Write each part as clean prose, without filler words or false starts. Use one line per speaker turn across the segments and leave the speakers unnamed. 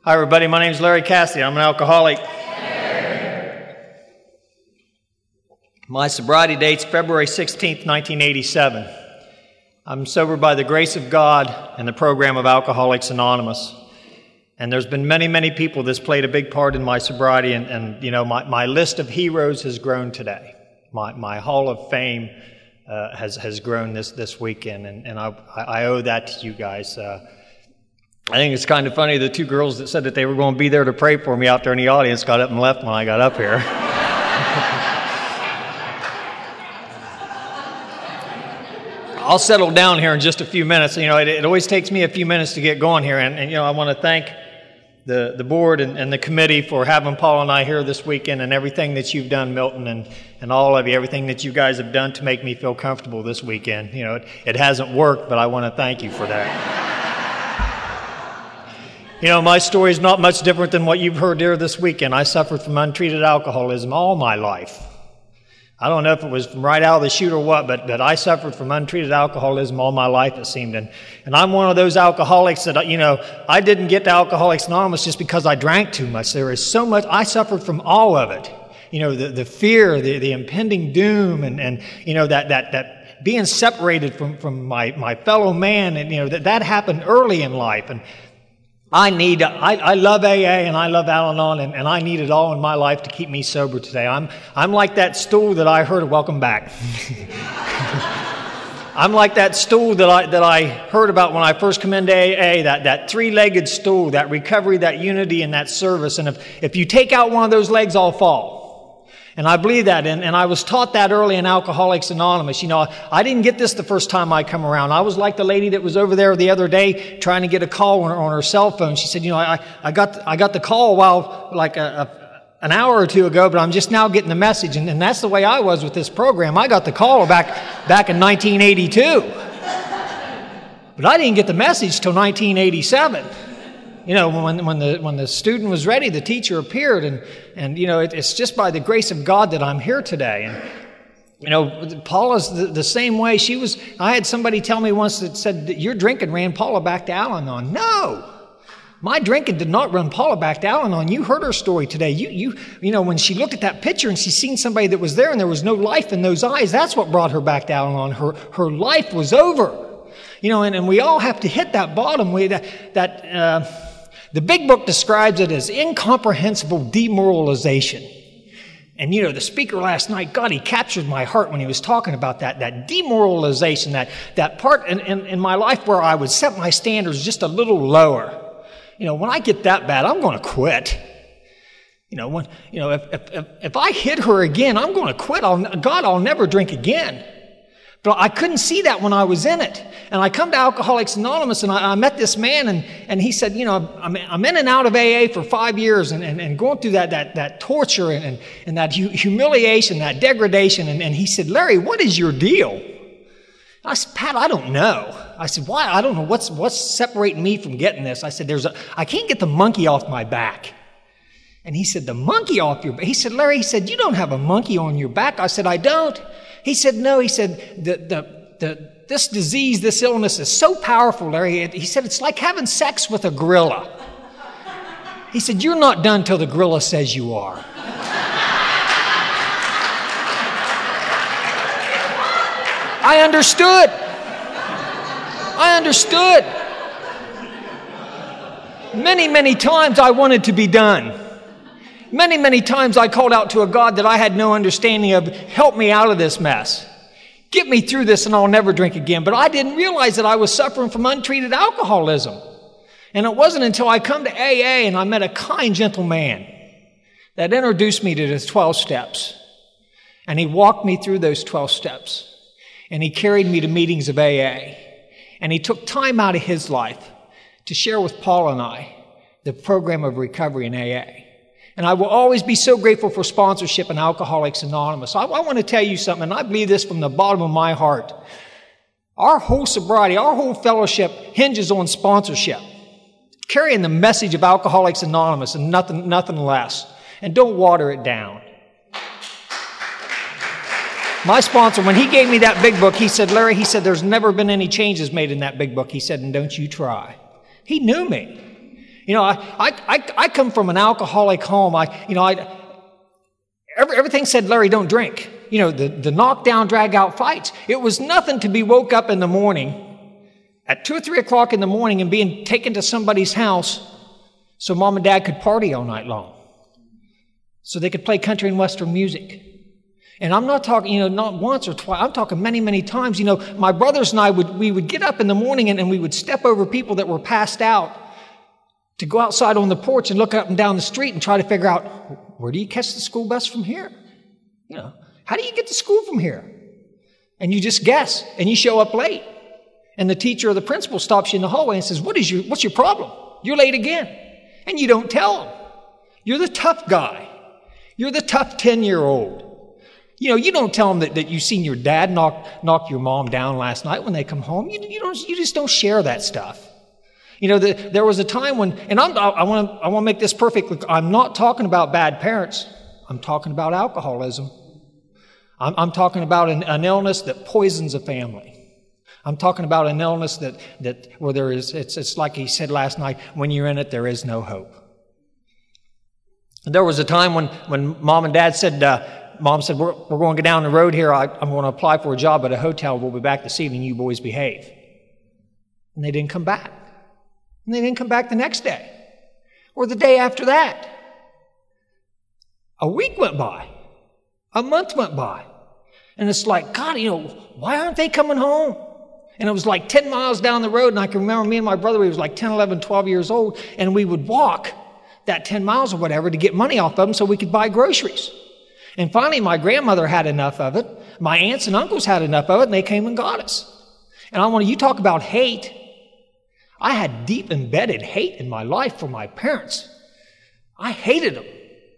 Hi everybody, my name is Larry Cassidy. I'm an alcoholic. My sobriety date's February 16th, 1987. I'm sober by the grace of God and the program of Alcoholics Anonymous. And there's been many, many people that's played a big part in my sobriety, and you know, my list of heroes has grown today. My Hall of Fame has grown this weekend, and I owe that to you guys. I think it's kind of funny, the two girls that said that they were going to be there to pray for me out there in the audience got up and left when I got up here. I'll settle down here in just a few minutes. You know, it always takes me a few minutes to get going here, and you know, I want to thank the board and the committee for having Paul and I here this weekend, and everything that you've done, Milton, and all of you, everything that you guys have done to make me feel comfortable this weekend. You know, it hasn't worked, but I want to thank you for that. You know, my story is not much different than what you've heard here this weekend. I suffered from untreated alcoholism all my life. I don't know if it was from right out of the chute or what, but I suffered from untreated alcoholism all my life, it seemed. And I'm one of those alcoholics that, you know, I didn't get to Alcoholics Anonymous just because I drank too much. There is so much. I suffered from all of it. You know, the fear, the impending doom, and you know, that being separated from my fellow man, and, you know, that happened early in life. And I love AA and I love Al-Anon, and I need it all in my life to keep me sober today. I'm like that stool that I heard. Welcome back. I'm like that stool that I heard about when I first come into AA. That three-legged stool, that recovery, that unity, and that service. And if you take out one of those legs, I'll fall. And I believe that, and I was taught that early in Alcoholics Anonymous. You know, I didn't get this the first time I come around. I was like the lady that was over there the other day trying to get a call on her cell phone. She said, you know, I got the call like an hour or two ago, but I'm just now getting the message. And that's the way I was with this program. I got the call back in 1982. But I didn't get the message till 1987. You know, when the student was ready, the teacher appeared, and you know, it's just by the grace of God that I'm here today. And you know, Paula's the same way. I had somebody tell me once that said that your drinking ran Paula back to Al-Anon. No, my drinking did not run Paula back to Al-Anon. You heard her story today. You know, when she looked at that picture and she seen somebody that was there and there was no life in those eyes, that's what brought her back to Al-Anon. Her life was over. You know, and we all have to hit that bottom. The big book describes it as incomprehensible demoralization. And, you know, the speaker last night, God, he captured my heart when he was talking about that demoralization, that part in my life where I would set my standards just a little lower. You know, when I get that bad, I'm going to quit. You know, if I hit her again, I'm going to quit. I'll never drink again. But I couldn't see that when I was in it. And I come to Alcoholics Anonymous, and I met this man, and he said, you know, I'm in and out of AA for 5 years, and going through that torture and that humiliation, that degradation. And he said, Larry, what is your deal? I said, Pat, I don't know. I said, why? I don't know what's separating me from getting this. I said, I can't get the monkey off my back. And he said, the monkey off your back? He said, Larry, he said, you don't have a monkey on your back. I said, I don't. He said, no. He said, this disease, this illness is so powerful, Larry. He said, it's like having sex with a gorilla. He said, you're not done till the gorilla says you are. I understood. Many, many times I wanted to be done. Many, many times I called out to a God that I had no understanding of. Help me out of this mess. Get me through this and I'll never drink again. But I didn't realize that I was suffering from untreated alcoholism. And it wasn't until I come to AA and I met a kind, gentle man that introduced me to the 12 steps. And he walked me through those 12 steps. And he carried me to meetings of AA. And he took time out of his life to share with Paul and I the program of recovery in AA. And I will always be so grateful for sponsorship in Alcoholics Anonymous. I want to tell you something, and I believe this from the bottom of my heart. Our whole sobriety, our whole fellowship hinges on sponsorship. Carrying the message of Alcoholics Anonymous and nothing less. And don't water it down. My sponsor, when he gave me that big book, he said, Larry, he said, there's never been any changes made in that big book. He said, and don't you try. He knew me. You know, I come from an alcoholic home. Everything said, Larry, don't drink. You know, the knockdown, drag-out fights. It was nothing to be woke up in the morning at 2 or 3 o'clock in the morning and being taken to somebody's house so mom and dad could party all night long, so they could play country and western music. And I'm not talking, not once or twice. I'm talking many, many times. My brothers and I would get up in the morning and we would step over people that were passed out to go outside on the porch and look up and down the street and try to figure out, where do you catch the school bus from here? How do you get to school from here? And you just guess, and you show up late. And the teacher or the principal stops you in the hallway and says, what's your problem? You're late again. And you don't tell them. You're the tough guy. You're the tough 10-year-old. You don't tell them that you've seen your dad knock your mom down last night when they come home. You just don't share that stuff. There was a time when, and I want to make this perfect. Look, I'm not talking about bad parents. I'm talking about alcoholism. I'm talking about an illness that poisons a family. I'm talking about an illness that where there is, it's like he said last night, when you're in it, there is no hope. And there was a time when Mom and Dad said, Mom said, we're going to go down the road here. I'm going to apply for a job at a hotel. We'll be back this evening. You boys behave. And they didn't come back. And they didn't come back the next day or the day after that. A week went by. A month went by. And it's like, God, why aren't they coming home? And it was like 10 miles down the road. And I can remember me and my brother, we was like 10, 11, 12 years old. And we would walk that 10 miles or whatever to get money off of them so we could buy groceries. And finally, my grandmother had enough of it. My aunts and uncles had enough of it, and they came and got us. And you talk about hate. I had deep embedded hate in my life for my parents. I hated them.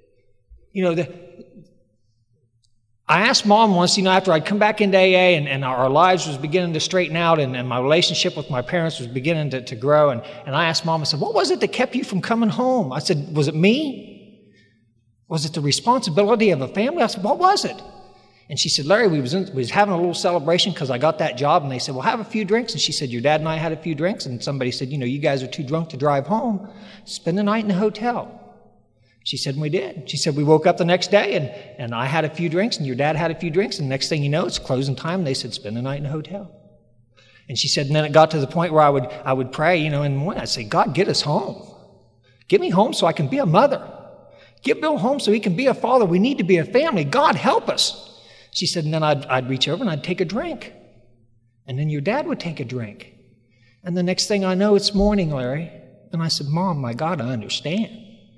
I asked Mom once, after I'd come back into AA and our lives was beginning to straighten out and my relationship with my parents was beginning to grow. And I asked Mom, I said, what was it that kept you from coming home? I said, was it me? Was it the responsibility of a family? I said, what was it? And she said, Larry, we was having a little celebration because I got that job. And they said, well, have a few drinks. And she said, your dad and I had a few drinks. And somebody said, you guys are too drunk to drive home. Spend the night in the hotel. She said, and we did. She said, we woke up the next day and I had a few drinks and your dad had a few drinks. And the next thing you know, it's closing time. And they said, spend the night in the hotel. And she said, and then it got to the point where I would pray, in the morning. I'd say, God, get us home. Get me home so I can be a mother. Get Bill home so he can be a father. We need to be a family. God, help us. She said, and then I'd reach over and I'd take a drink. And then your dad would take a drink. And the next thing I know, it's morning, Larry. And I said, Mom, my God, I understand.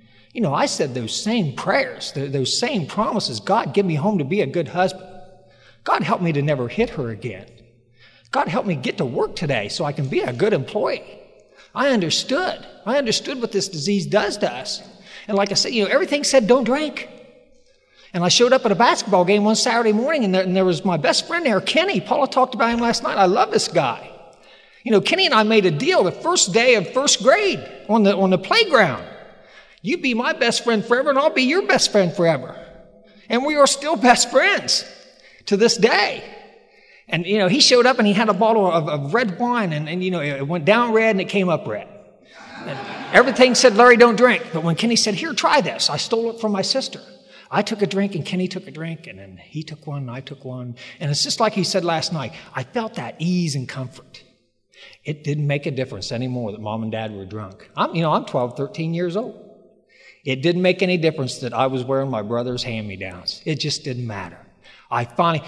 I said those same prayers, those same promises. God, get me home to be a good husband. God, help me to never hit her again. God, help me get to work today so I can be a good employee. I understood. I understood what this disease does to us. And like I said, everything said don't drink. And I showed up at a basketball game one Saturday morning, and there was my best friend there, Kenny. Paula talked about him last night. I love this guy. Kenny and I made a deal the first day of first grade on the playground. You be my best friend forever, and I'll be your best friend forever. And we are still best friends to this day. And, he showed up and he had a bottle of red wine, and it went down red and it came up red. And everything said, Larry, don't drink. But when Kenny said, here, try this, I stole it from my sister. I took a drink and Kenny took a drink, and then he took one and I took one. And it's just like he said last night, I felt that ease and comfort. It didn't make a difference anymore that Mom and Dad were drunk. I'm 12, 13 years old. It didn't make any difference that I was wearing my brother's hand-me-downs. It just didn't matter. I finally,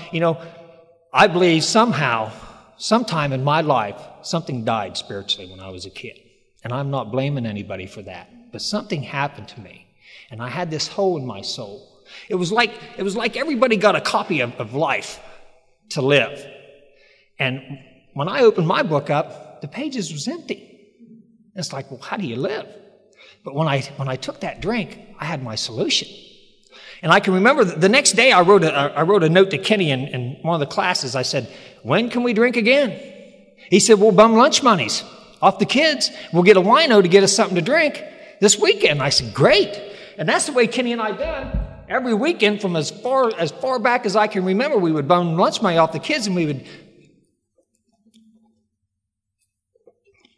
I believe sometime in my life, something died spiritually when I was a kid. And I'm not blaming anybody for that. But something happened to me. And I had this hole in my soul. It was like everybody got a copy of life to live. And when I opened my book up, the pages was empty. It's like, well, how do you live? But when I took that drink, I had my solution. And I can remember the next day I wrote a note to Kenny in one of the classes. I said, when can we drink again? He said, we'll bum lunch monies off the kids. We'll get a wino to get us something to drink this weekend. I said, great. And that's the way Kenny and I done. Every weekend from as far back as I can remember, we would bum lunch money off the kids, and we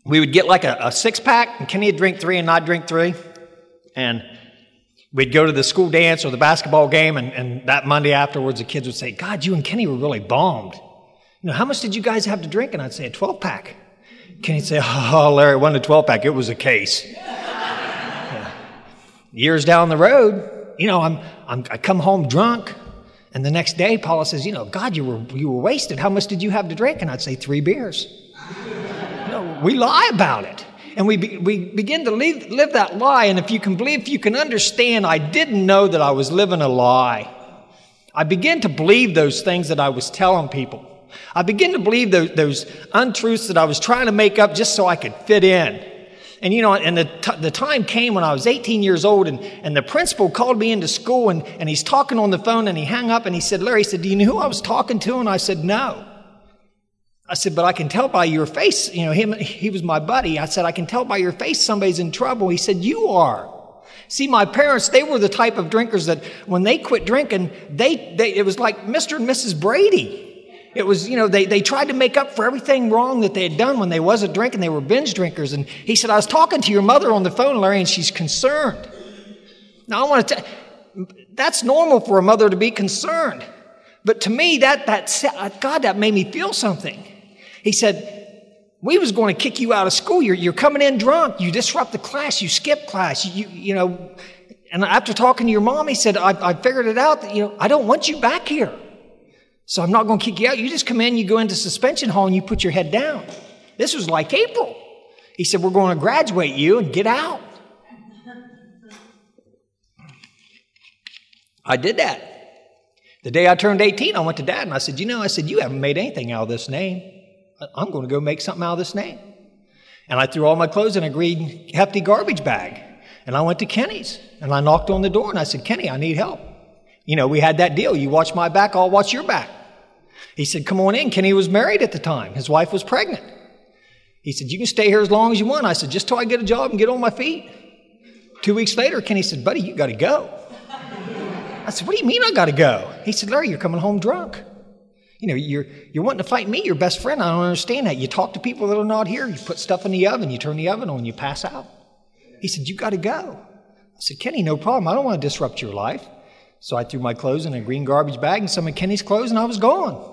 we would get like a six-pack, and Kenny would drink 3 and I'd drink 3. And we'd go to the school dance or the basketball game, and that Monday afterwards, the kids would say, God, you and Kenny were really bombed. How much did you guys have to drink? And I'd say, a 12-pack. Kenny'd say, oh, Larry, it wasn't a 12-pack, it was a case. Yeah. Years down the road, I come home drunk, and the next day, Paula says, God, you were wasted. How much did you have to drink? And I'd say 3 beers. We lie about it. And we begin to live that lie. And if you can understand, I didn't know that I was living a lie. I began to believe those things that I was telling people. I began to believe those untruths that I was trying to make up just so I could fit in. And the time came when I was 18 years old, and the principal called me into school, and he's talking on the phone, and he hung up, and he said, Larry, he said, do you know who I was talking to? And I said, no. I said, but I can tell by your face, he was my buddy. I said, I can tell by your face somebody's in trouble. He said, you are. See, my parents, they were the type of drinkers that when they quit drinking, it was like Mr. and Mrs. Brady. It was, they tried to make up for everything wrong that they had done when they wasn't drinking. They were binge drinkers. And he said, I was talking to your mother on the phone, Larry, and she's concerned. Now, I want to tell you, that's normal for a mother to be concerned. But to me, God, that made me feel something. He said, we was going to kick you out of school. You're coming in drunk. You disrupt the class. You skip class. And after talking to your mom, he said, I figured it out that, I don't want you back here. So I'm not going to kick you out. You just come in, you go into suspension hall, and you put your head down. This was like April. He said, we're going to graduate you and get out. I did that. The day I turned 18, I went to Dad, and I said, you haven't made anything out of this name. I'm going to go make something out of this name. And I threw all my clothes in a green hefty garbage bag. And I went to Kenny's, and I knocked on the door, and I said, Kenny, I need help. We had that deal. You watch my back, I'll watch your back. He said, come on in. Kenny was married at the time. His wife was pregnant. He said, you can stay here as long as you want. I said, just till I get a job and get on my feet. 2 weeks later, Kenny said, buddy, you got to go. I said, what do you mean I got to go? He said, Larry, you're coming home drunk. You're wanting to fight me, your best friend. I don't understand that. You talk to people that are not here. You put stuff in the oven. You turn the oven on. You pass out. He said, you got to go. I said, Kenny, no problem. I don't want to disrupt your life. So I threw my clothes in a green garbage bag and some of Kenny's clothes, and I was gone.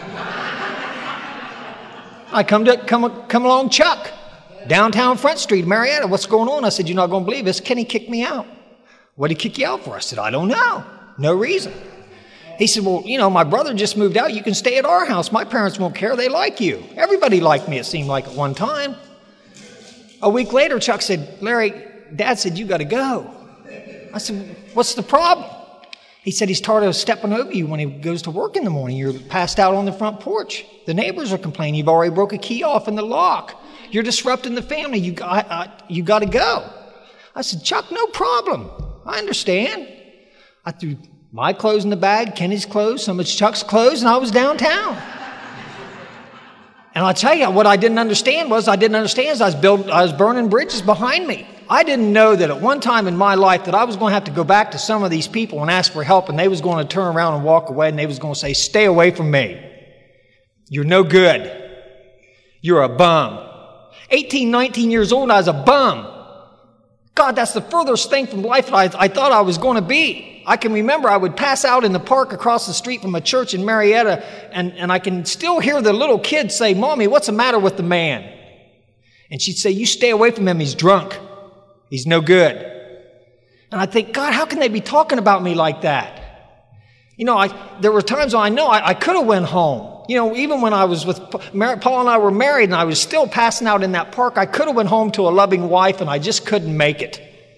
I come along Chuck, downtown Front Street, Marietta. What's going on? I said, you're not going to believe this. Kenny kicked me out. What did he kick you out for? I said, I don't know. No reason. He said, well, my brother just moved out. You can stay at our house. My parents won't care. They like you. Everybody liked me, it seemed like, at one time. A week later, Chuck said, Larry, Dad said, you got to go. I said, what's the problem? He said he's tired of stepping over you when he goes to work in the morning. You're passed out on the front porch. The neighbors are complaining. You've already broke a key off in the lock. You're disrupting the family. You got to go. I said, Chuck, no problem. I understand. I threw my clothes in the bag, Kenny's clothes, some of Chuck's clothes, and I was downtown. And I'll tell you, what I didn't understand is I was burning bridges behind me. I didn't know that at one time in my life that I was going to have to go back to some of these people and ask for help, and they was going to turn around and walk away, and they was going to say, stay away from me. You're no good. You're a bum. 18, 19 years old, I was a bum. God, that's the furthest thing from life that I thought I was going to be. I can remember I would pass out in the park across the street from a church in Marietta, and I can still hear the little kid say, Mommy, what's the matter with the man? And she'd say, you stay away from him. He's drunk. He's no good. And I think, God, how can they be talking about me like that? There were times when I know I could have went home. Even when I was with Paul and I were married and I was still passing out in that park, I could have went home to a loving wife, and I just couldn't make it.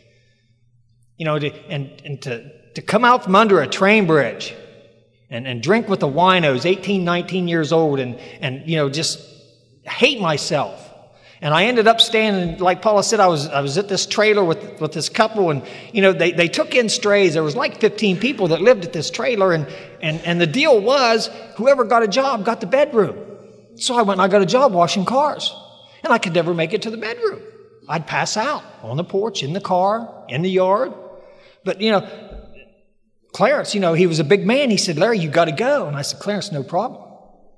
To come out from under a train bridge and drink with the winos, 18, 19 years old, and just hate myself. And I ended up staying, like Paula said, I was at this trailer with this couple, and they took in strays. There was like 15 people that lived at this trailer, and the deal was whoever got a job got the bedroom. So I went and I got a job washing cars, and I could never make it to the bedroom. I'd pass out on the porch, in the car, in the yard. But Clarence, he was a big man. He said, Larry, you got to go. And I said, Clarence, no problem.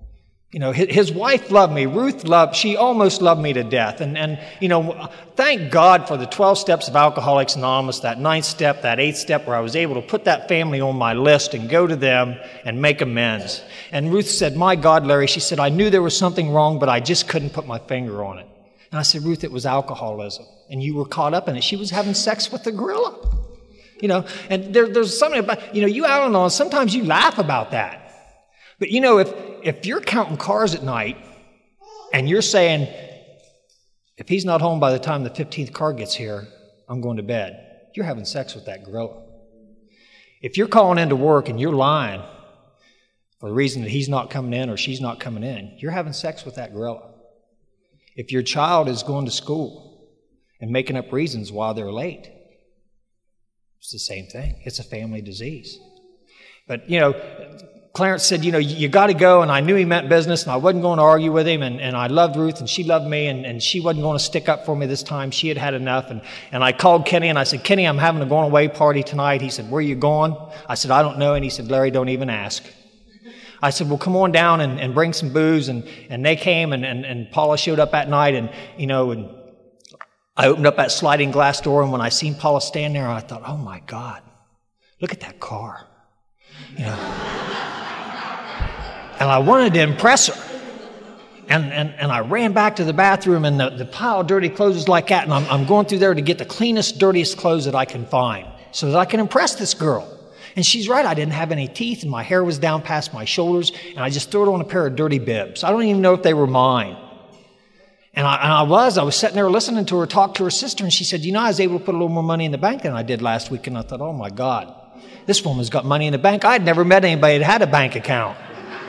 You know, his wife loved me. She almost loved me to death. And you know, thank God for the 12 steps of Alcoholics Anonymous, that 9th step, that 8th step, where I was able to put that family on my list and go to them and make amends. And Ruth said, my God, Larry, she said, I knew there was something wrong, but I just couldn't put my finger on it. And I said, Ruth, it was alcoholism. And you were caught up in it. She was having sex with the gorilla. You know, and there's something about, you know, you Al-Anons, sometimes you laugh about that. But you know, if you're counting cars at night and you're saying, if he's not home by the time the 15th car gets here, I'm going to bed, you're having sex with that gorilla. If you're calling into work and you're lying for the reason that he's not coming in or she's not coming in, you're having sex with that gorilla. If your child is going to school and making up reasons why they're late, it's the same thing. It's a family disease. But, you know, Clarence said, you know, you got to go, and I knew he meant business, and I wasn't going to argue with him, and I loved Ruth, and she loved me, and she wasn't going to stick up for me this time. She had had enough, and I called Kenny, and I said, Kenny, I'm having a going-away party tonight. He said, where are you going? I said, I don't know, and he said, Larry, don't even ask. I said, well, come on down and bring some booze, and they came, and Paula showed up that night, and, you know, and I opened up that sliding glass door, and when I seen Paula stand there, I thought, oh, my God, look at that car, you know. And I wanted to impress her. And I ran back to the bathroom, and the pile of dirty clothes is like that, and I'm going through there to get the cleanest, dirtiest clothes that I can find so that I can impress this girl. And she's right, I didn't have any teeth, and my hair was down past my shoulders, and I just threw it on a pair of dirty bibs. I don't even know if they were mine. And I was sitting there listening to her talk to her sister, and she said, you know, I was able to put a little more money in the bank than I did last week. And I thought, oh, my God, this woman's got money in the bank. I'd never met anybody that had a bank account.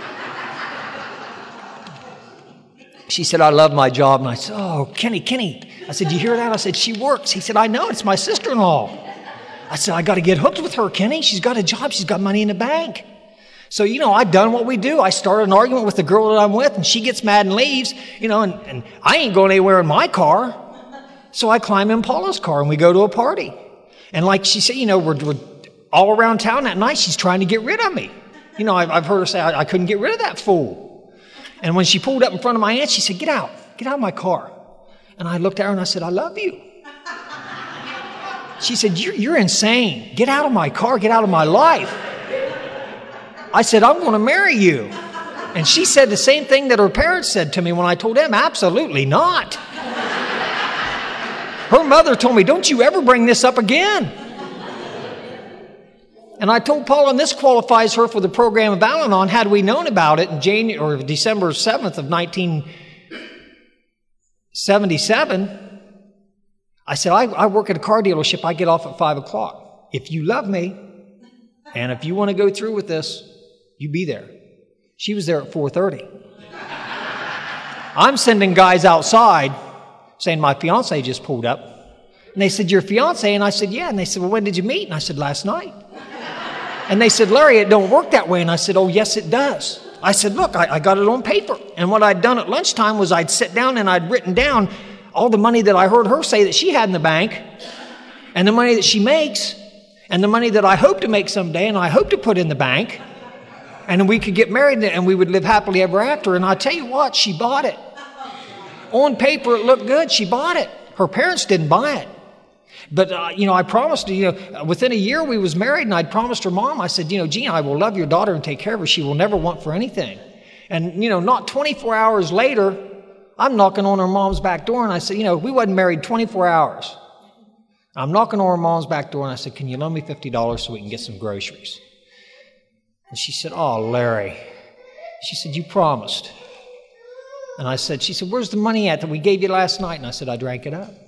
She said, I love my job. And I said, oh, Kenny. I said, you hear that? I said, she works. He said, I know, it's my sister-in-law. I said, I got to get hooked with her, Kenny. She's got a job. She's got money in the bank. So, you know, I've done what we do. I started an argument with the girl that I'm with, and she gets mad and leaves, you know, and I ain't going anywhere in my car. So I climb in Paula's car, and we go to a party. And like she said, you know, we're all around town that night. She's trying to get rid of me. You know, I've heard her say, I couldn't get rid of that fool. And when she pulled up in front of my aunt, she said, get out of my car. And I looked at her and I said, I love you. She said, you're insane. Get out of my car. Get out of my life. I said, I'm going to marry you. And she said the same thing that her parents said to me when I told them, absolutely not. Her mother told me, don't you ever bring this up again. And I told Paula, and this qualifies her for the program of Al-Anon. Had we known about it in December 7th of 1977, I said, I work at a car dealership. I get off at 5 o'clock. If you love me, and if you want to go through with this, you be there. She was there at 4:30. I'm sending guys outside saying, my fiance just pulled up. And they said, your fiance? And I said, yeah. And they said, well, when did you meet? And I said, last night. And they said, Larry, it don't work that way. And I said, oh, yes, it does. I said, look, I got it on paper. And what I'd done at lunchtime was I'd sit down and I'd written down all the money that I heard her say that she had in the bank, and the money that she makes, and the money that I hope to make someday, and I hope to put in the bank. And then we could get married and we would live happily ever after. And I tell you what, she bought it. On paper, it looked good. She bought it. Her parents didn't buy it. But, you know, I promised her, you know, within a year we was married, and I'd promised her mom, I said, you know, Gina, I will love your daughter and take care of her. She will never want for anything. And, you know, not 24 hours later, I'm knocking on her mom's back door, and I said, you know, we wasn't married 24 hours. I'm knocking on her mom's back door, and I said, can you loan me $50 so we can get some groceries? And she said, oh, Larry. She said, you promised. And I said, she said, where's the money at that we gave you last night? And I said, I drank it up.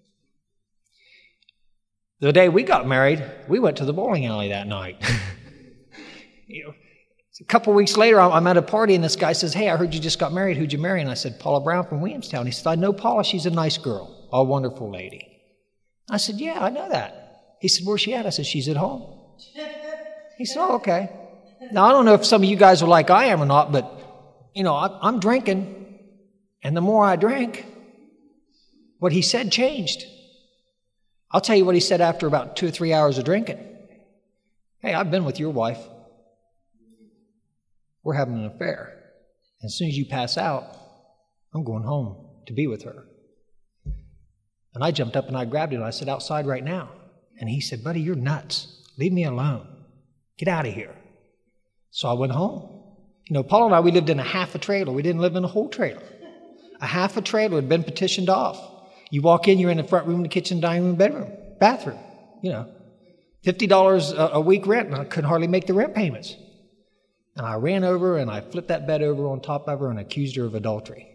The day we got married, we went to the bowling alley that night. You know, a couple of weeks later, I'm at a party, and this guy says, hey, I heard you just got married. Who'd you marry? And I said, Paula Brown from Williamstown. He said, I know Paula. She's a nice girl, a wonderful lady. I said, yeah, I know that. He said, where's she at? I said, she's at home. He said, oh, okay. Now, I don't know if some of you guys are like I am or not, but, you know, I'm drinking, and the more I drank, what he said changed. I'll tell you what he said after about 2 or 3 hours of drinking. Hey, I've been with your wife. We're having an affair. As soon as you pass out, I'm going home to be with her. And I jumped up and I grabbed it and I said, outside right now. And he said, buddy, you're nuts. Leave me alone. Get out of here. So I went home. You know, Paul and I, we lived in a half a trailer. We didn't live in a whole trailer. A half a trailer had been petitioned off. You walk in, you're in the front room, the kitchen, dining room, bedroom, bathroom. You know, $50 a week rent, and I couldn't hardly make the rent payments. And I ran over and I flipped that bed over on top of her and accused her of adultery.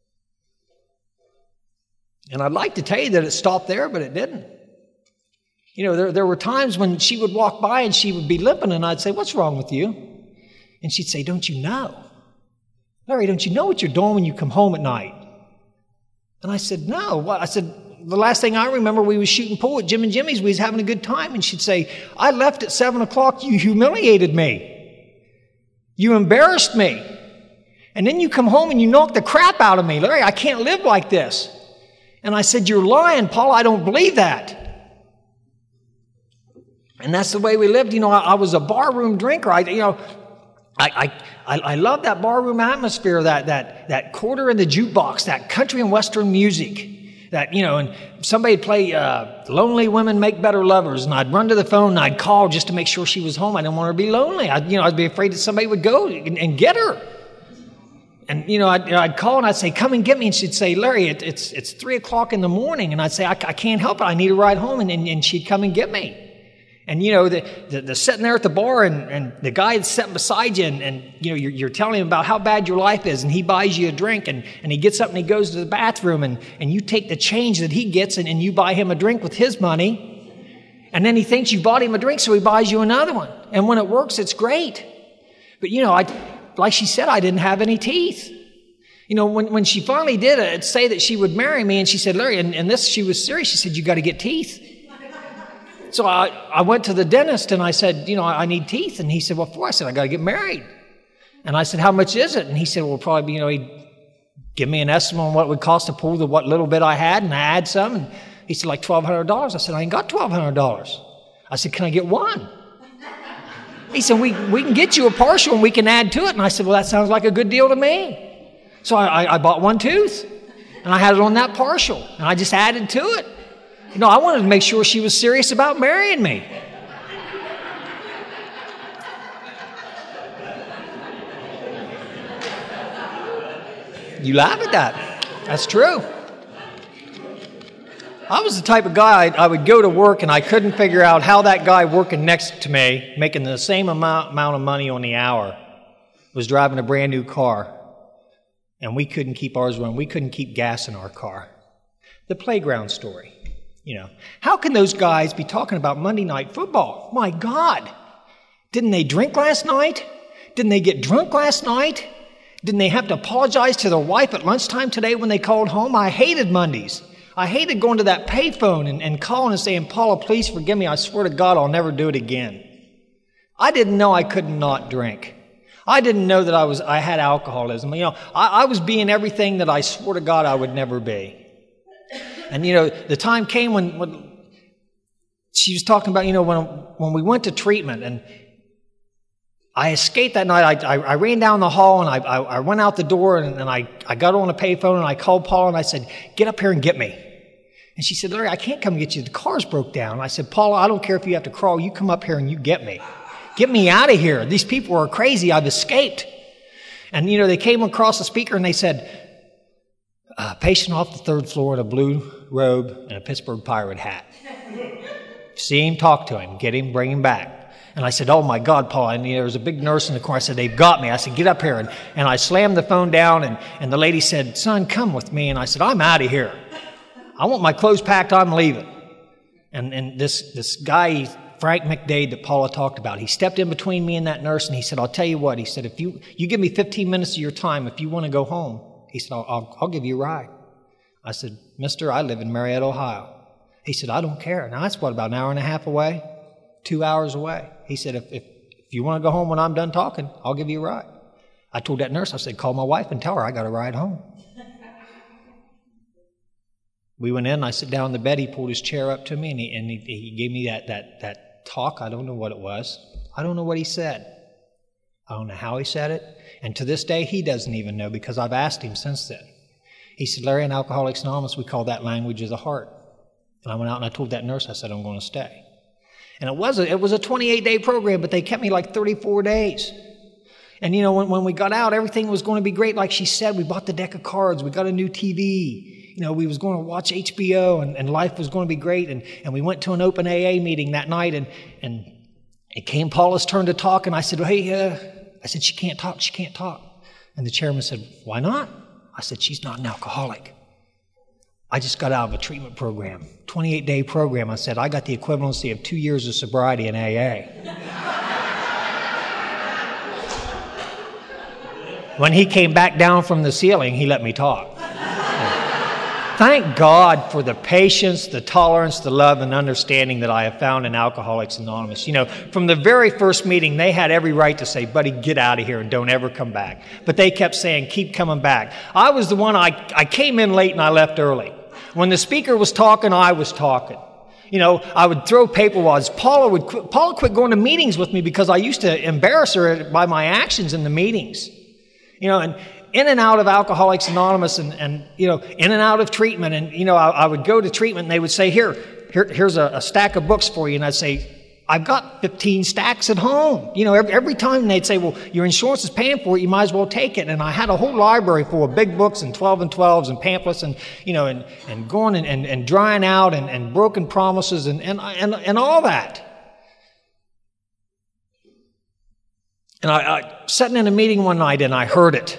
And I'd like to tell you that it stopped there, but it didn't. You know, there were times when she would walk by and she would be limping, and I'd say, what's wrong with you? And she'd say, don't you know? Larry, don't you know what you're doing when you come home at night? And I said, no. What? I said, the last thing I remember, we was shooting pool at Jim and Jimmy's. We was having a good time. And she'd say, I left at 7 o'clock. You humiliated me. You embarrassed me. And then you come home and you knock the crap out of me. Larry, I can't live like this. And I said, you're lying, Paul. I don't believe that. And that's the way we lived. You know, I was a barroom drinker. I love that barroom atmosphere, that quarter in the jukebox, that country and western music. That, you know, and somebody'd play Lonely Women Make Better Lovers, and I'd run to the phone and I'd call just to make sure she was home. I didn't want her to be lonely. I'd be afraid that somebody would go and get her. And, you know, I'd call and I'd say, come and get me. And she'd say, Larry, it's 3 o'clock in the morning. And I'd say, I can't help it. I need a ride home. And she'd come and get me. And, you know, the sitting there at the bar and the guy that's sitting beside you and you know, you're telling him about how bad your life is, and he buys you a drink and he gets up and he goes to the bathroom and you take the change that he gets and you buy him a drink with his money. And then he thinks you bought him a drink, so he buys you another one. And when it works, it's great. But, you know, like she said, I didn't have any teeth. You know, when she finally did say that she would marry me, and she said, Larry, and this, she was serious. She said, you got to get teeth. So I went to the dentist and I said, you know, I need teeth. And he said, what for? I said, I got to get married. And I said, how much is it? And he said, well, probably, you know, he'd give me an estimate on what it would cost to pull what little bit I had, and I add some. And he said, like $1,200. I said, I ain't got $1,200. I said, can I get one? He said, we can get you a partial and we can add to it. And I said, well, that sounds like a good deal to me. So I bought one tooth and I had it on that partial and I just added to it. You know, I wanted to make sure she was serious about marrying me. You laugh at that. That's true. I was the type of guy, I would go to work and I couldn't figure out how that guy working next to me, making the same amount of money on the hour, was driving a brand new car. And we couldn't keep ours running. We couldn't keep gas in our car. The playground story. You know, how can those guys be talking about Monday Night Football? My God. Didn't they drink last night? Didn't they get drunk last night? Didn't they have to apologize to their wife at lunchtime today when they called home? I hated Mondays. I hated going to that payphone and calling and saying, Paula, please forgive me. I swear to God, I'll never do it again. I didn't know I could not drink. I didn't know that I had alcoholism. You know, I was being everything that I swore to God I would never be. And, you know, the time came when she was talking about, you know, when we went to treatment, and I escaped that night. I ran down the hall and I went out the door and I got on a payphone and I called Paula and I said, get up here and get me. And she said, Larry, I can't come get you. The car's broke down. I said, Paula, I don't care if you have to crawl. You come up here and you get me. Get me out of here. These people are crazy. I've escaped. And, you know, they came across the speaker and they said, patient off the 3rd floor in a blue robe and a Pittsburgh Pirate hat. See him, talk to him, get him, bring him back. And I said, oh my God, Paul. And there was a big nurse in the corner. I said, they've got me. I said, get up here. And I slammed the phone down and the lady said, son, come with me. And I said, I'm out of here. I want my clothes packed. I'm leaving. And this guy, Frank McDade, that Paula talked about, he stepped in between me and that nurse and he said, I'll tell you what. He said, if you give me 15 minutes of your time, if you want to go home, he said, I'll give you a ride. I said, mister, I live in Marietta, Ohio. He said, I don't care. Now, that's what, about an hour and a half away? 2 hours away. He said, if you want to go home when I'm done talking, I'll give you a ride. I told that nurse, I said, call my wife and tell her I got a ride home. We went in, I sit down on the bed, he pulled his chair up to me and he gave me that talk. I don't know what it was. I don't know what he said. I don't know how he said it. And to this day, he doesn't even know because I've asked him since then. He said, Larry, in Alcoholics Anonymous, we call that language of the heart. And I went out and I told that nurse, I said, I'm going to stay. And it was a 28-day program, but they kept me like 34 days. And, when we got out, everything was going to be great. Like she said, we bought the deck of cards. We got a new TV. We was going to watch HBO and life was going to be great. And we went to an open AA meeting that night and it came Paula's turn to talk. And I said, I said, she can't talk. And the chairman said, why not? I said, she's not an alcoholic. I just got out of a treatment program, 28-day program. I said, I got the equivalency of 2 years of sobriety in AA. When he came back down from the ceiling, he let me talk. Thank God for the patience, the tolerance, the love, and understanding that I have found in Alcoholics Anonymous. From the very first meeting, they had every right to say, buddy, get out of here and don't ever come back. But they kept saying, keep coming back. I was the one, I came in late and I left early. When the speaker was talking, I was talking. I would throw paper wads. Paula quit going to meetings with me because I used to embarrass her by my actions in the meetings. And in and out of Alcoholics Anonymous and in and out of treatment. And, I would go to treatment and they would say, here's a stack of books for you. And I'd say, I've got 15 stacks at home. Every time they'd say, well, your insurance is paying for it, you might as well take it. And I had a whole library full of big books and 12 and 12s and pamphlets and, and going and drying out and broken promises and all that. And I sitting in a meeting one night and I heard it.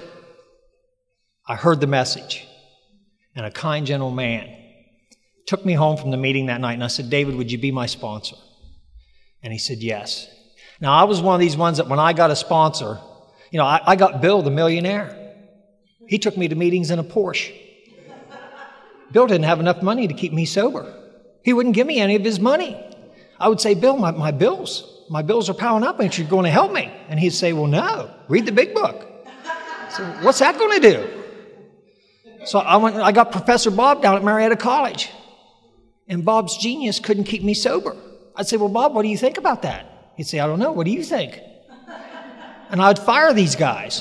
I heard the message. And a kind, gentle man took me home from the meeting that night and I said, David, would you be my sponsor? And he said, yes. Now, I was one of these ones that when I got a sponsor, I got Bill, the millionaire. He took me to meetings in a Porsche. Bill didn't have enough money to keep me sober. He wouldn't give me any of his money. I would say, Bill, my bills are piling up. Ain't you going to help me? And he'd say, well, no, read the big book. So what's that going to do? So I got Professor Bob down at Marietta College. And Bob's genius couldn't keep me sober. I'd say, well, Bob, what do you think about that? He'd say, I don't know. What do you think? And I'd fire these guys.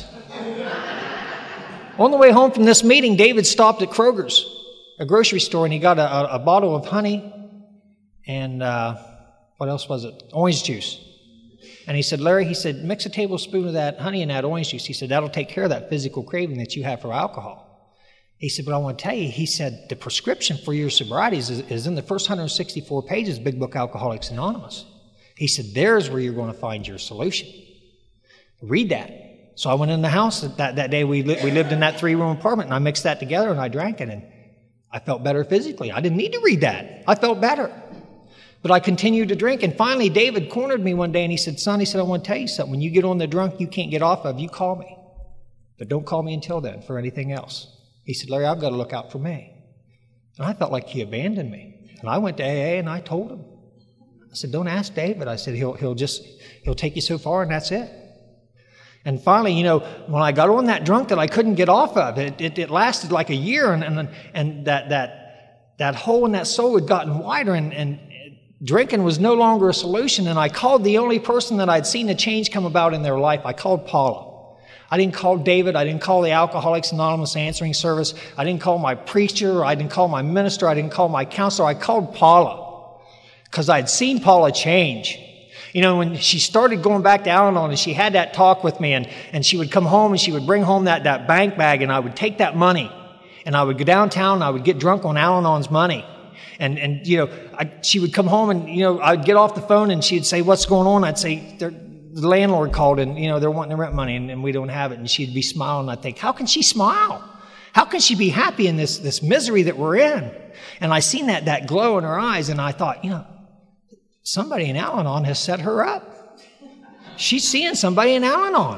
On the way home from this meeting, David stopped at Kroger's, a grocery store, and he got a bottle of honey and what else was it? Orange juice. And he said, Larry, he said, mix a tablespoon of that honey in that orange juice. He said, that'll take care of that physical craving that you have for alcohol. He said, but I want to tell you, he said, the prescription for your sobriety is in the first 164 pages of Big Book Alcoholics Anonymous. He said, there's where you're going to find your solution. Read that. So I went in the house that day. We lived in that 3-room apartment, and I mixed that together, and I drank it, and I felt better physically. I didn't need to read that. I felt better. But I continued to drink, and finally David cornered me one day, and he said, son, he said, I want to tell you something. When you get on the drunk you can't get off of, you call me. But don't call me until then for anything else. He said, Larry, I've got to look out for me. And I felt like he abandoned me. And I went to AA and I told him. I said, don't ask David. I said, he'll take you so far and that's it. And finally, when I got on that drunk that I couldn't get off of, it lasted like a year and that hole in that soul had gotten wider and drinking was no longer a solution. And I called the only person that I'd seen a change come about in their life. I called Paula. I didn't call David. I didn't call the Alcoholics Anonymous answering service. I didn't call my preacher. I didn't call my minister. I didn't call my counselor. I called Paula because I'd seen Paula change. When she started going back to Al-Anon and she had that talk with me and she would come home and she would bring home that bank bag and I would take that money and I would go downtown and I would get drunk on Al-Anon's money. And she would come home and, I'd get off the phone and she'd say, what's going on? I'd say, the landlord called and, they're wanting the rent money and we don't have it. And she'd be smiling. I'd think, how can she smile? How can she be happy in this misery that we're in? And I seen that glow in her eyes and I thought, somebody in Al-Anon has set her up. She's seeing somebody in Al-Anon.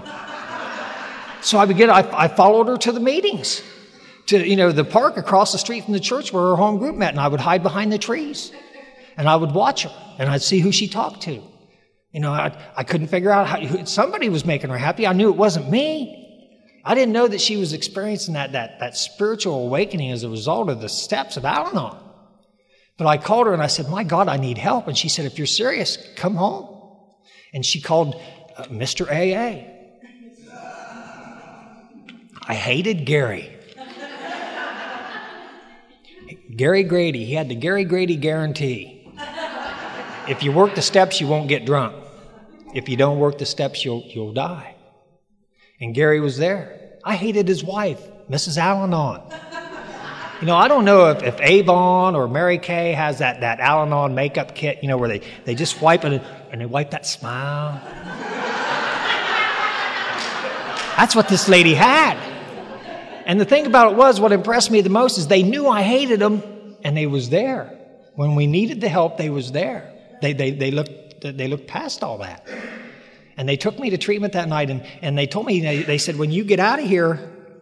So I followed her to the meetings, to, the park across the street from the church where her home group met. And I would hide behind the trees and I would watch her and I'd see who she talked to. I couldn't figure out how somebody was making her happy. I knew it wasn't me. I didn't know that she was experiencing that spiritual awakening as a result of the steps of Al-Anon. But I called her and I said, my God, I need help. And she said, if you're serious, come home. And she called Mr. AA. I hated Gary. Gary Grady, he had the Gary Grady guarantee. If you work the steps, you won't get drunk. If you don't work the steps, you'll die. And Gary was there. I hated his wife, Mrs. Al-Anon. I don't know if Avon or Mary Kay has that Al-Anon makeup kit, where they just wipe it and they wipe that smile. That's what this lady had. And the thing about it was, what impressed me the most is they knew I hated them, and they was there. When we needed the help, they was there. They looked past all that. And they took me to treatment that night, and they told me, they said, when you get out of here,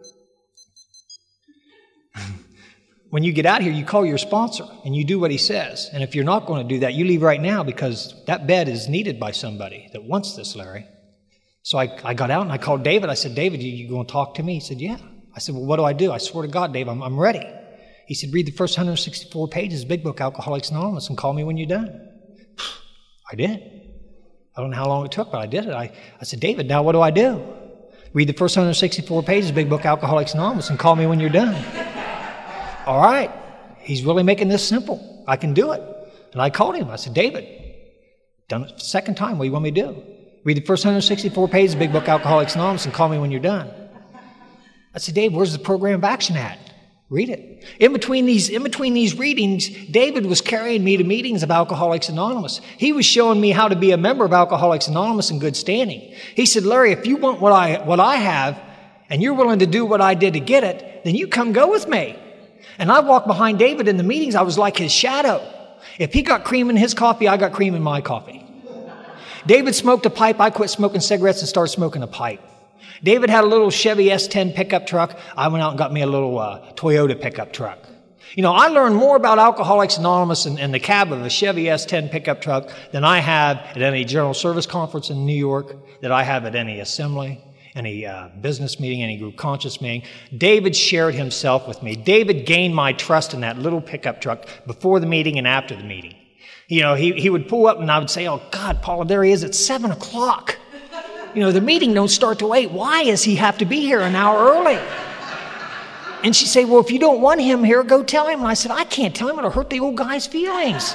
you call your sponsor, and you do what he says. And if you're not going to do that, you leave right now, because that bed is needed by somebody that wants this, Larry. So I got out, and I called David. I said, David, you going to talk to me? He said, yeah. I said, well, what do I do? I swear to God, Dave, I'm ready. He said, read the first 164 pages, big book, Alcoholics Anonymous, and call me when you're done. I did. I don't know how long it took, but I did it. I said, David, now what do I do? Read the first 164 pages, big book, Alcoholics Anonymous, and call me when you're done. All right. He's really making this simple. I can do it. And I called him. I said, David, done it the second time. What do you want me to do? Read the first 164 pages, big book, Alcoholics Anonymous, and call me when you're done. I said, Dave, where's the program of action at? Read it. In between these readings, David was carrying me to meetings of Alcoholics Anonymous. He was showing me how to be a member of Alcoholics Anonymous in good standing. He said, Larry, if you want what I have, and you're willing to do what I did to get it, then you come go with me. And I walked behind David in the meetings. I was like his shadow. If he got cream in his coffee, I got cream in my coffee. David smoked a pipe. I quit smoking cigarettes and started smoking a pipe. David had a little Chevy S10 pickup truck. I went out and got me a little Toyota pickup truck. I learned more about Alcoholics Anonymous in the cab of a Chevy S10 pickup truck than I have at any general service conference in New York, that I have at any assembly, any business meeting, any group conscious meeting. David shared himself with me. David gained my trust in that little pickup truck before the meeting and after the meeting. He would pull up and I would say, oh, God, Paula, there he is at 7 o'clock. The meeting don't start till 8. Why does he have to be here an hour early? And she'd say, well, if you don't want him here, go tell him. And I said, I can't tell him. It'll hurt the old guy's feelings.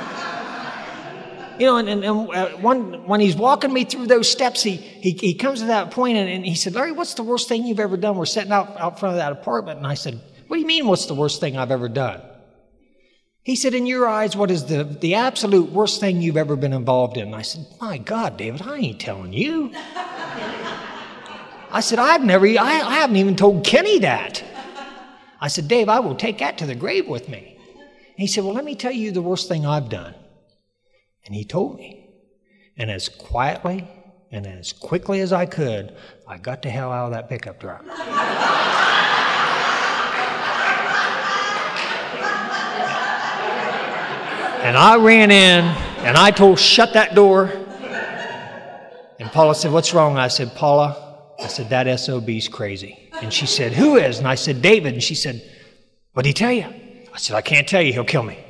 When he's walking me through those steps, he comes to that point and he said, Larry, what's the worst thing you've ever done? We're sitting out front of that apartment. And I said, what do you mean, what's the worst thing I've ever done? He said, in your eyes, what is the absolute worst thing you've ever been involved in? And I said, my God, David, I ain't telling you. I said, I haven't even told Kenny that. I said, Dave, I will take that to the grave with me. And he said, well, let me tell you the worst thing I've done. And he told me. And as quietly and as quickly as I could, I got the hell out of that pickup truck. And I ran in, and I shut that door. And Paula said, what's wrong? I said, Paula, that SOB's crazy. And she said, who is? And I said, David. And she said, what'd he tell you? I said, I can't tell you. He'll kill me.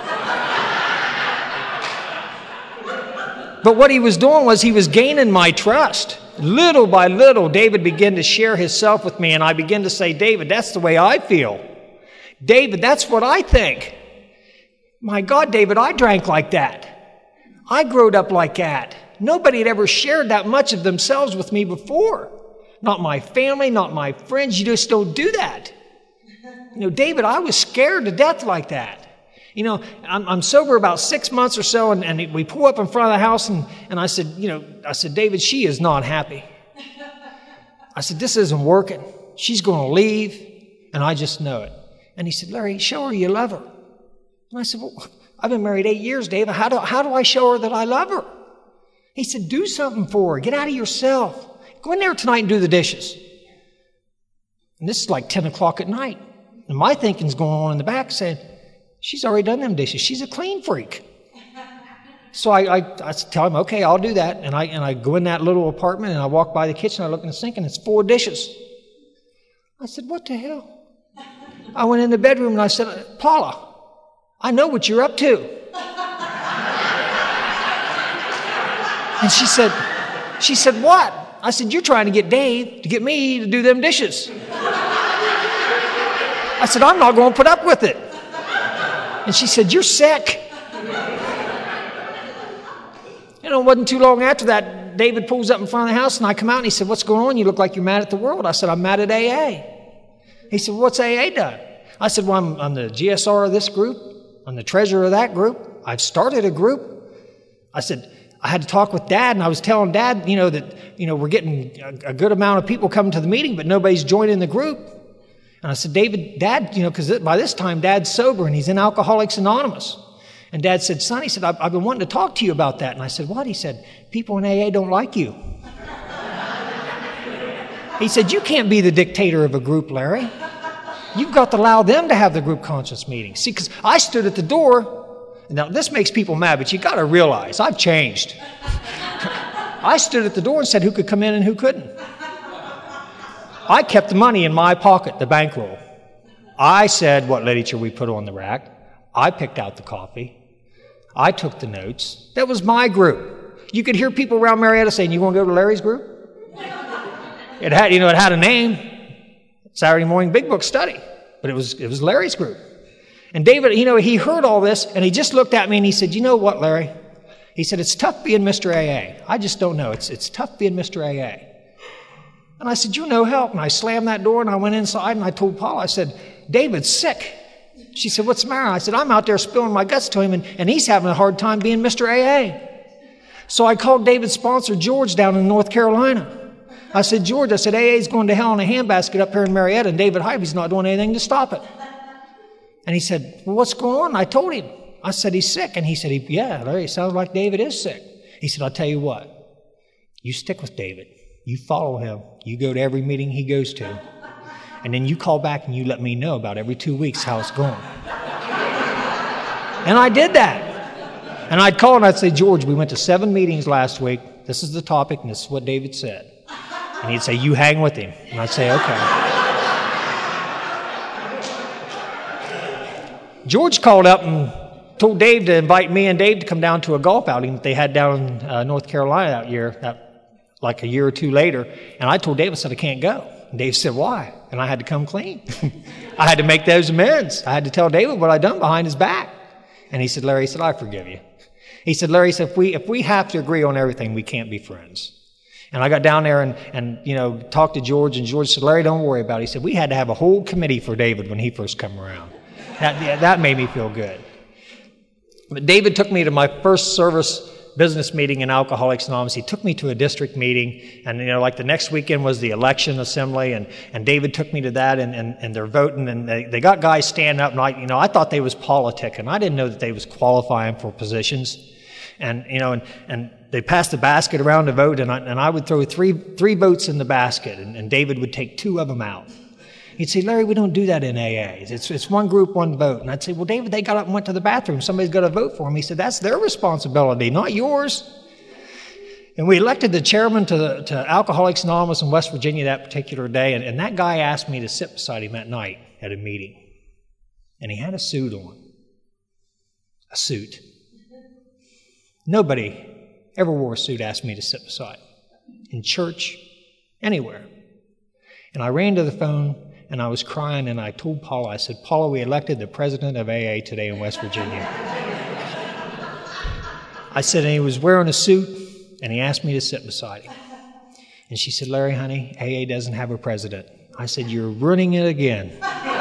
But what he was doing was he was gaining my trust. Little by little, David began to share himself with me, and I began to say, David, that's the way I feel. David, that's what I think. My God, David, I drank like that. I growed up like that. Nobody had ever shared that much of themselves with me before. Not my family, not my friends. You just don't do that. David, I was scared to death like that. I'm sober about 6 months or so, and we pull up in front of the house, and I said, David, she is not happy. I said, this isn't working. She's going to leave, and I just know it. And he said, Larry, show her you love her. And I said, well, I've been married 8 years, Dave. How do I show her that I love her? He said, do something for her. Get out of yourself. Go in there tonight and do the dishes. And this is like 10 o'clock at night. And my thinking's going on in the back saying, she's already done them dishes. She's a clean freak. So I tell him, okay, I'll do that. And I go in that little apartment and I walk by the kitchen. I look in the sink and it's full of dishes. I said, what the hell? I went in the bedroom and I said, Paula, I know what you're up to. And she said, what? I said, you're trying to get Dave to get me to do them dishes. I said, I'm not going to put up with it. And she said, you're sick. It wasn't too long after that, David pulls up in front of the house, and I come out, and he said, what's going on? You look like you're mad at the world. I said, I'm mad at AA. He said, what's AA done? I said, well, I'm the GSR of this group. I'm the treasurer of that group. I've started a group. I said, I had to talk with Dad, and I was telling Dad, that, we're getting a good amount of people coming to the meeting, but nobody's joining the group. And I said, Dad, because by this time, Dad's sober, and he's in Alcoholics Anonymous. And Dad said, son, he said, I've been wanting to talk to you about that. And I said, what? He said, people in AA don't like you. He said, you can't be the dictator of a group, Larry. You've got to allow them to have the group conscience meeting. See, because I stood at the door. Now, this makes people mad, but you got to realize I've changed. I stood at the door and said who could come in and who couldn't. I kept the money in my pocket, the bankroll. I said what literature we put on the rack. I picked out the coffee. I took the notes. That was my group. You could hear people around Marietta saying, you want to go to Larry's group? It had a name, Saturday Morning Big Book Study, but it was Larry's group. And David, he heard all this, and he just looked at me and he said, you know what, Larry? He said, it's tough being Mr. AA. I just don't know. It's tough being Mr. AA. And I said, you're no help. And I slammed that door and I went inside and I told Paula, I said, David's sick. She said, what's the matter? I said, I'm out there spilling my guts to him, and he's having a hard time being Mr. AA. So I called David's sponsor, George, down in North Carolina. I said, George, AA's going to hell in a handbasket up here in Marietta, and David Hybe's not doing anything to stop it. And he said, well, what's going on? I told him. I said, he's sick. And he said, yeah, Larry, it sounds like David is sick. He said, I'll tell you what. You stick with David. You follow him. You go to every meeting he goes to. And then you call back and you let me know about every 2 weeks how it's going. And I did that. And I'd call and I'd say, George, we went to 7 meetings last week. This is the topic and this is what David said. And he'd say, you hang with him. And I'd say, okay. George called up and told Dave to invite me and Dave to come down to a golf outing that they had down in North Carolina that year, like a year or two later. And I told Dave, I said, I can't go. And Dave said, why? And I had to come clean. I had to make those amends. I had to tell David what I'd done behind his back. And he said, Larry, he said, I forgive you. He said, Larry, he said, if we have to agree on everything, we can't be friends. And I got down there and talked to George, and George said, Larry, don't worry about it. He said, we had to have a whole committee for David when he first come around. That made me feel good. But David took me to my first service business meeting in Alcoholics Anonymous. He took me to a district meeting, and like the next weekend was the election assembly, and David took me to that, and they're voting, and they got guys standing up, and I thought they was politicking. I didn't know that they was qualifying for positions, and they passed the basket around to vote, and I would throw three votes in the basket, and David would take 2 of them out. He'd say, Larry, we don't do that in AA. It's one group, one vote. And I'd say, well, David, they got up and went to the bathroom. Somebody's got to vote for them. He said, that's their responsibility, not yours. And we elected the chairman to Alcoholics Anonymous in West Virginia that particular day. And that guy asked me to sit beside him at night at a meeting. And he had a suit on. A suit. Nobody ever wore a suit asked me to sit beside. In church, anywhere. And I ran to the phone. And I was crying, and I told Paula, I said, Paula, we elected the president of AA today in West Virginia. I said, and he was wearing a suit, and he asked me to sit beside him. And she said, Larry, honey, AA doesn't have a president. I said, you're ruining it again.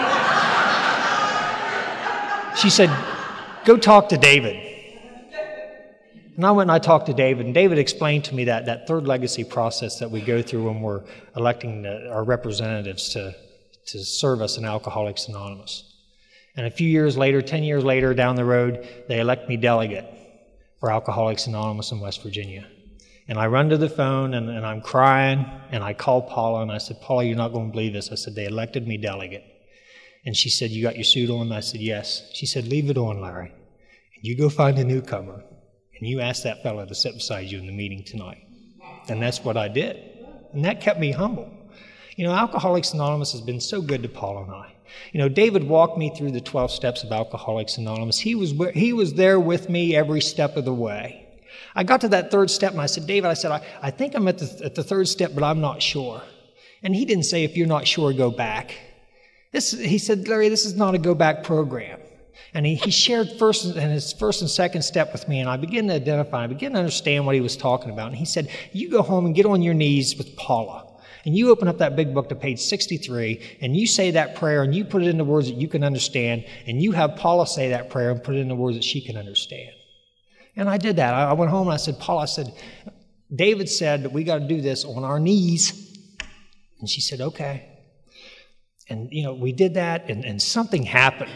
She said, go talk to David. And I went and I talked to David, and David explained to me that third legacy process that we go through when we're electing our representatives to serve us in Alcoholics Anonymous. And a few years later, 10 years later down the road, they elect me delegate for Alcoholics Anonymous in West Virginia. And I run to the phone, and I'm crying, and I call Paula, and I said, Paula, you're not going to believe this. I said, they elected me delegate. And she said, you got your suit on? And I said, yes. She said, leave it on, Larry. And you go find a newcomer, and you ask that fellow to sit beside you in the meeting tonight. And that's what I did. And that kept me humble. Alcoholics Anonymous has been so good to Paul and I. David walked me through the 12 steps of Alcoholics Anonymous. He was there with me every step of the way. I got to that 3rd step, and I said, David, I think I'm at the 3rd step, but I'm not sure. And he didn't say, if you're not sure, go back. He said, Larry, this is not a go-back program. And he shared his first and second step with me, and I began to identify, I began to understand what he was talking about. And he said, you go home and get on your knees with Paula, and you open up that big book to page 63, and you say that prayer, and you put it into words that you can understand, and you have Paula say that prayer and put it into words that she can understand. And I did that. I went home and I said, Paula, David said that we got to do this on our knees. And she said, okay. And, we did that, and something happened.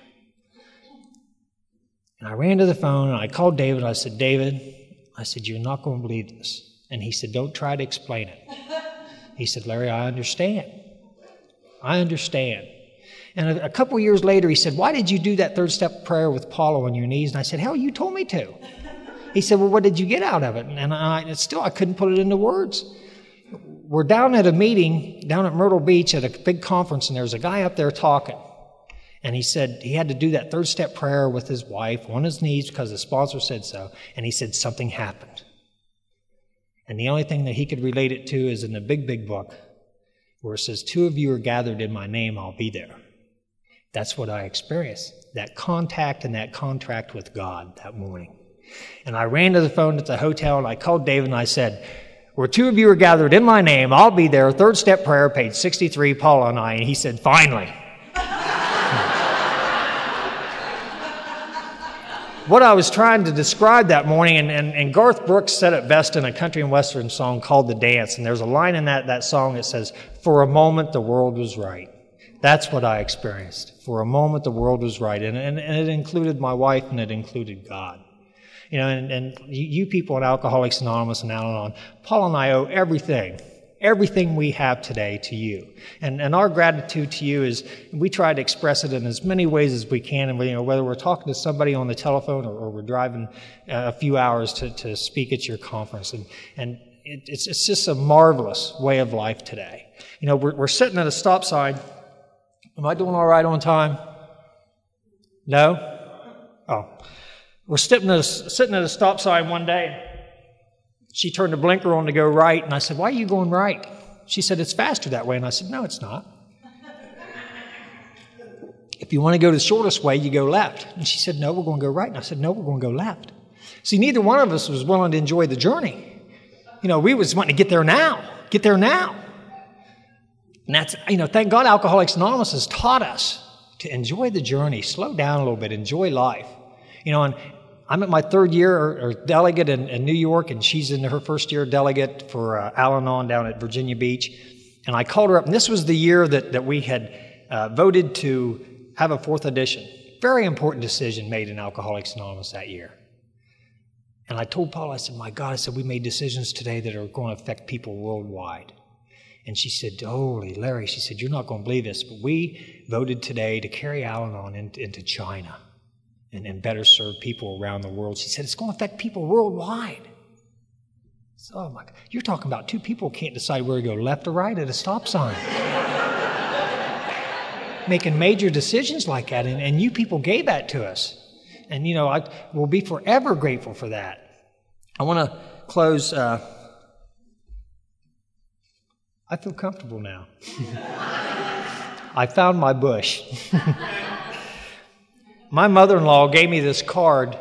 And I ran to the phone, and I called David, and I said, David, you're not going to believe this. And he said, don't try to explain it. He said, Larry, I understand. I understand. And a couple years later, he said, why did you do that third step prayer with Paula on your knees? And I said, hell, you told me to. He said, well, what did you get out of it? And I couldn't put it into words. We're down at a meeting down at Myrtle Beach at a big conference, and there's a guy up there talking. And he said he had to do that third step prayer with his wife on his knees because the sponsor said so. And he said something happened. And the only thing that he could relate it to is in the big book where it says, 2 of you are gathered in my name, I'll be there. That's what I experienced, that contact and that contract with God that morning. And I ran to the phone at the hotel, and I called David, and I said, where 2 of you are gathered in my name, I'll be there. Third step prayer, page 63, Paula and I. And he said, finally. What I was trying to describe that morning, and Garth Brooks said it best in a country and western song called The Dance, and there's a line in that song that says, for a moment the world was right. That's what I experienced. For a moment the world was right, and it included my wife, and it included God. And you people at Alcoholics Anonymous and Al-Anon, Paul and I owe everything we have today to you. And our gratitude to you is we try to express it in as many ways as we can. And whether we're talking to somebody on the telephone or we're driving a few hours to speak at your conference. And it's just a marvelous way of life today. We're sitting at a stop sign. Am I doing all right on time? No? Oh. We're sitting at a stop sign one day. She turned the blinker on to go right, and I said, why are you going right? She said, it's faster that way. And I said, no, it's not. If you want to go the shortest way, you go left. And she said, no, we're going to go right. And I said, no, we're going to go left. See, neither one of us was willing to enjoy the journey. We was wanting to get there now. And that's, thank God Alcoholics Anonymous has taught us to enjoy the journey, slow down a little bit, enjoy life. And I'm at my third year or delegate in New York, and she's in her first year delegate for Al-Anon down at Virginia Beach. And I called her up, and this was the year that we had voted to have a 4th edition. Very important decision made in Alcoholics Anonymous that year. And I told Paul, I said, my God, we made decisions today that are going to affect people worldwide. And she said, holy Larry, she said, you're not going to believe this, but we voted today to carry Al-Anon into China. And better serve people around the world. She said, it's going to affect people worldwide. So, oh my God, you're talking about 2 people can't decide where to go, left or right at a stop sign. Making major decisions like that, and you people gave that to us. And, I will be forever grateful for that. I want to close. I feel comfortable now. I found my bush. My mother-in-law gave me this card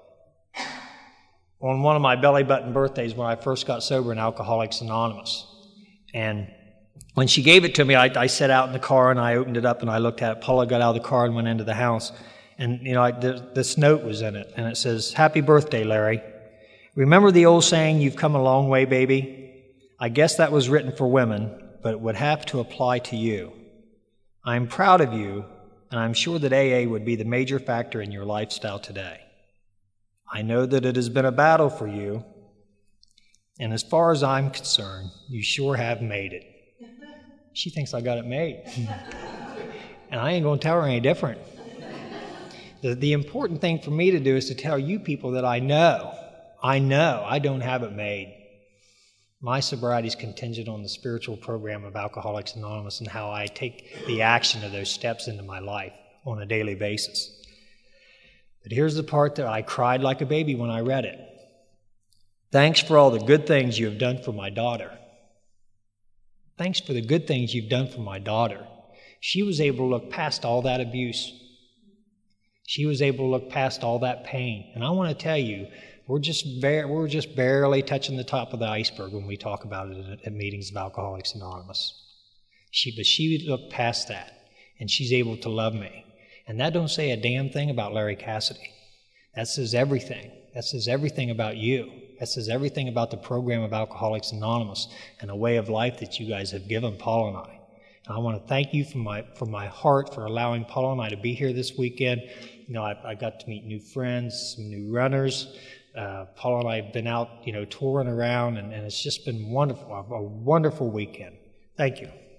on one of my belly button birthdays when I first got sober in Alcoholics Anonymous. And when she gave it to me, I sat out in the car and I opened it up and I looked at it. Paula got out of the car and went into the house. And, this note was in it. And it says, happy birthday, Larry. Remember the old saying, you've come a long way, baby? I guess that was written for women, but it would have to apply to you. I'm proud of you. And I'm sure that AA would be the major factor in your lifestyle today. I know that it has been a battle for you, and as far as I'm concerned, you sure have made it. She thinks I got it made. And I ain't going to tell her any different. The important thing for me to do is to tell you people that I know I don't have it made. My sobriety is contingent on the spiritual program of Alcoholics Anonymous and how I take the action of those steps into my life on a daily basis. But here's the part that I cried like a baby when I read it. Thanks for all the good things you have done for my daughter. Thanks for the good things you've done for my daughter. she was able to look past all that abuse. She was able to look past all that pain. And I want to tell you, we're just barely touching the top of the iceberg when we talk about it at meetings of Alcoholics Anonymous. But she looked past that, and she's able to love me. And that don't say a damn thing about Larry Cassidy. That says everything. That says everything about you. That says everything about the program of Alcoholics Anonymous and the way of life that you guys have given Paul and I. And I want to thank you from my heart for allowing Paul and I to be here this weekend. You know, I got to meet new friends, some new runners. Paul and I have been out, touring around, and it's just been wonderful, a wonderful weekend. Thank you.